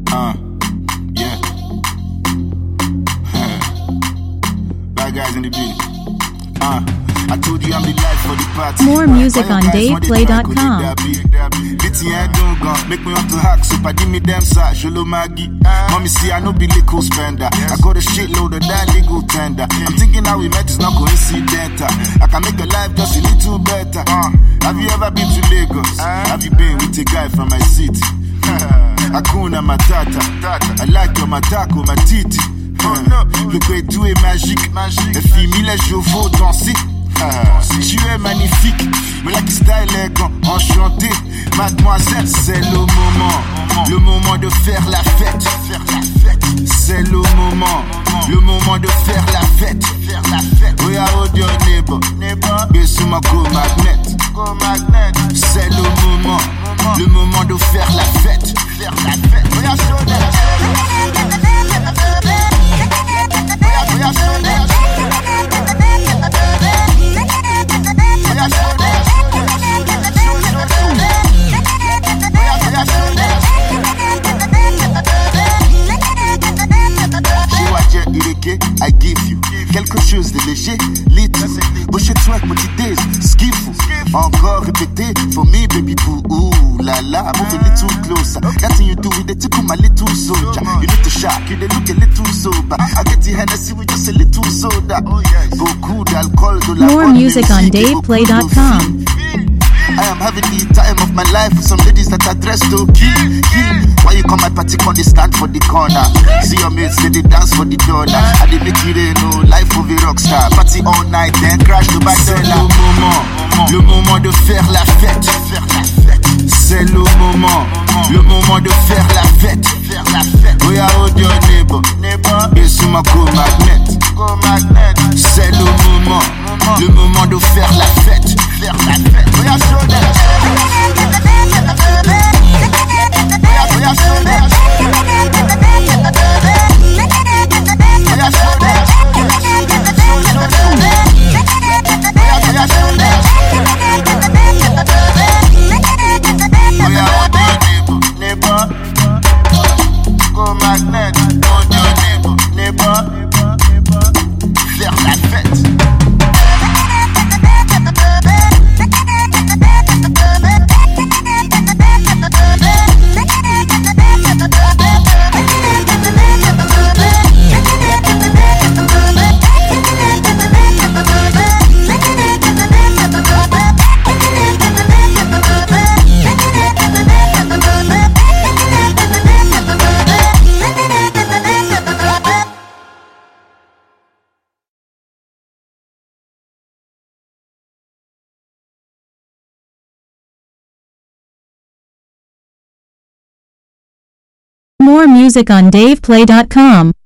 Yeah. Bad guys in the beat. I told you I'm the life for the party. More music on DavePlay.com. Make me want to hack, so I give me them side, Sholo Maggie. Mommy see I no be legal spender. I got a shitload of that legal tender. I'm thinking how we met is not coincidental. I can make a life just a little better. Have you ever been to Lagos? Have you been with a guy from my city? Hakuna Matata. I like your matako, ma titi. Le pétou est magique. Les filles mille je veux danser. Tu es magnifique, mais la style est grand, enchanté. Mademoiselle, c'est le moment de faire la fête. C'est le moment de faire la fête. We are all your neighbor, Besuma go magnet. C'est le moment de faire la fête. We are show them. We are show them. I give you quelque chose de léger, little. Boucher twerk, petit days, skiffle. Encore répété, for me baby boo. Ooh la la, move a little closer. That thing you do with the tickle my little soldier. You need to shock, you they look a little sober. I get the Hennessy with just a little soda. Beaucoup d'alcool, de la More music on DavePlay.com. I am having the time of my life with some ladies that are dressed to kill. Why you come my party on the stand for the corner? See your mates say they dance for the dollar. I they make you they know life of a rockstar. Party all night then crash the back. C'est le moment de faire la fête. C'est le moment de faire la fête. We are all your neighbor. Besuma go magnet. C'est le moment de faire la fête. We are show them. We are show them. More music on DavePlay.com.